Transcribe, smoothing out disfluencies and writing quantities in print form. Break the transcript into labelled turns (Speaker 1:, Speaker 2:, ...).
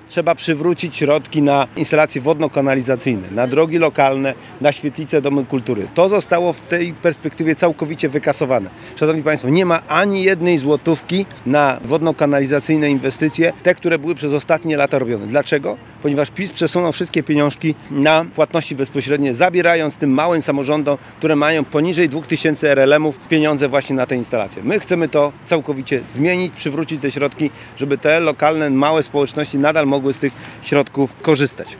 Speaker 1: trzeba przywrócić środki na instalacje wodno-kanalizacyjne, na drogi lokalne, na świetlice, domy kultury. To zostało w tej perspektywie całkowicie wykasowane. Szanowni Państwo, nie ma ani jednej złotówki na wodno-kanalizacyjne inwestycje, te, które były przez ostatnie lata robione. Dlaczego? Ponieważ PiS przesunął wszystkie pieniążki na płatności bezpośrednie, zabierając tym małym samorządom, które mają poniżej 2000 RLM-ów, pieniądze właśnie na te instalacje. My chcemy to całkowicie zmienić, przywrócić te środki, żeby te lokalne, małe społeczności nadal mogły z tych środków korzystać.